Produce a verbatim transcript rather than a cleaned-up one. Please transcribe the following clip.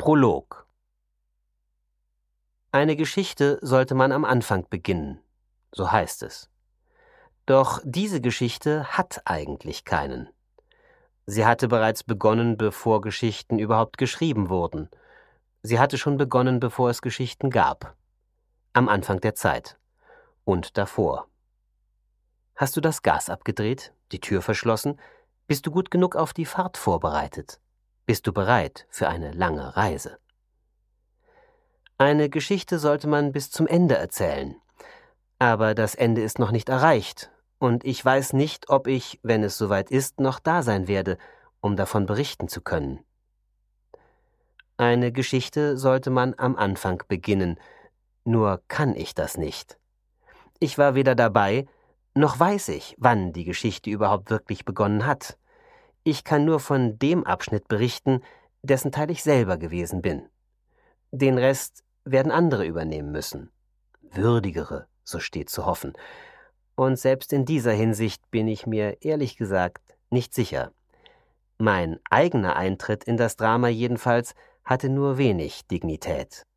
Prolog. Eine Geschichte sollte man am Anfang beginnen, so heißt es. Doch diese Geschichte hat eigentlich keinen. Sie hatte bereits begonnen, bevor Geschichten überhaupt geschrieben wurden. Sie hatte schon begonnen, bevor es Geschichten gab. Am Anfang der Zeit. Und davor. Hast du das Gas abgedreht, die Tür verschlossen? Bist du gut genug auf die Fahrt vorbereitet? Bist du bereit für eine lange Reise? Eine Geschichte sollte man bis zum Ende erzählen. Aber das Ende ist noch nicht erreicht, und ich weiß nicht, ob ich, wenn es soweit ist, noch da sein werde, um davon berichten zu können. Eine Geschichte sollte man am Anfang beginnen, nur kann ich das nicht. Ich war weder dabei, noch weiß ich, wann die Geschichte überhaupt wirklich begonnen hat. Ich kann nur von dem Abschnitt berichten, dessen Teil ich selber gewesen bin. Den Rest werden andere übernehmen müssen. Würdigere, so steht zu hoffen. Und selbst in dieser Hinsicht bin ich mir ehrlich gesagt nicht sicher. Mein eigener Eintritt in das Drama jedenfalls hatte nur wenig Dignität.